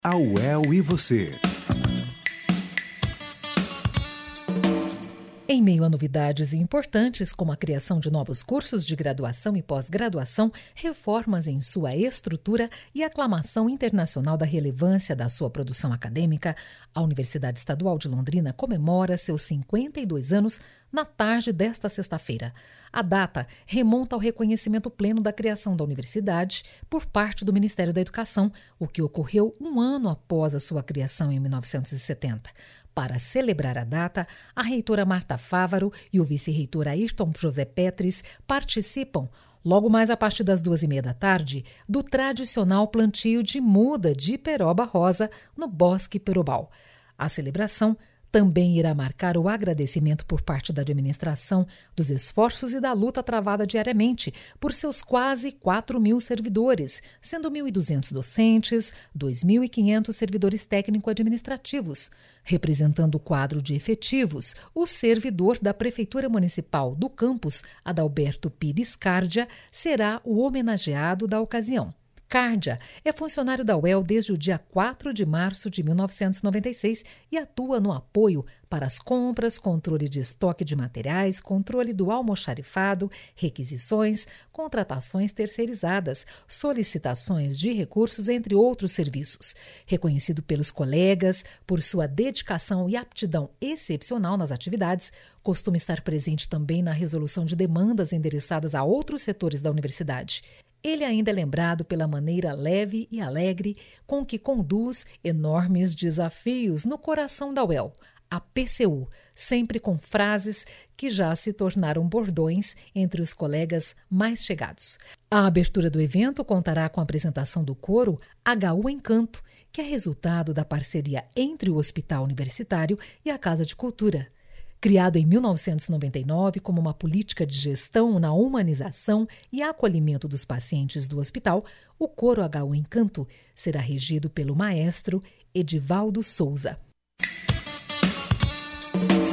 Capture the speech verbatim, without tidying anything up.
A U E L e você. Em meio a novidades importantes, como a criação de novos cursos de graduação e pós-graduação, reformas em sua estrutura e aclamação internacional da relevância da sua produção acadêmica, a Universidade Estadual de Londrina comemora seus cinquenta e dois anos na tarde desta sexta-feira. A data remonta ao reconhecimento pleno da criação da universidade por parte do Ministério da Educação, o que ocorreu um ano após a sua criação em mil novecentos e setenta. Para celebrar a data, a reitora Marta Fávaro e o vice-reitor Ayrton José Petris participam, logo mais a partir das duas e meia da tarde, do tradicional plantio de muda de peroba rosa no Bosque Perobal. A celebração também irá marcar o agradecimento por parte da administração dos esforços e da luta travada diariamente por seus quase quatro mil servidores, sendo mil e duzentos docentes, dois mil e quinhentos servidores técnico-administrativos. Representando o quadro de efetivos, o servidor da Prefeitura Municipal do campus, Adalberto Pires Cárdia, será o homenageado da ocasião. Cárdia é funcionário da U E L desde o dia quatro de março de mil novecentos e noventa e seis e atua no apoio para as compras, controle de estoque de materiais, controle do almoxarifado, requisições, contratações terceirizadas, solicitações de recursos, entre outros serviços. Reconhecido pelos colegas por sua dedicação e aptidão excepcional nas atividades, costuma estar presente também na resolução de demandas endereçadas a outros setores da universidade. Ele ainda é lembrado pela maneira leve e alegre com que conduz enormes desafios no coração da U E L, a P C U, sempre com frases que já se tornaram bordões entre os colegas mais chegados. A abertura do evento contará com a apresentação do coro H U Encanto, que é resultado da parceria entre o Hospital Universitário e a Casa de Cultura. Criado em mil novecentos e noventa e nove como uma política de gestão na humanização e acolhimento dos pacientes do hospital, o coro H U Encanto será regido pelo maestro Edivaldo Souza.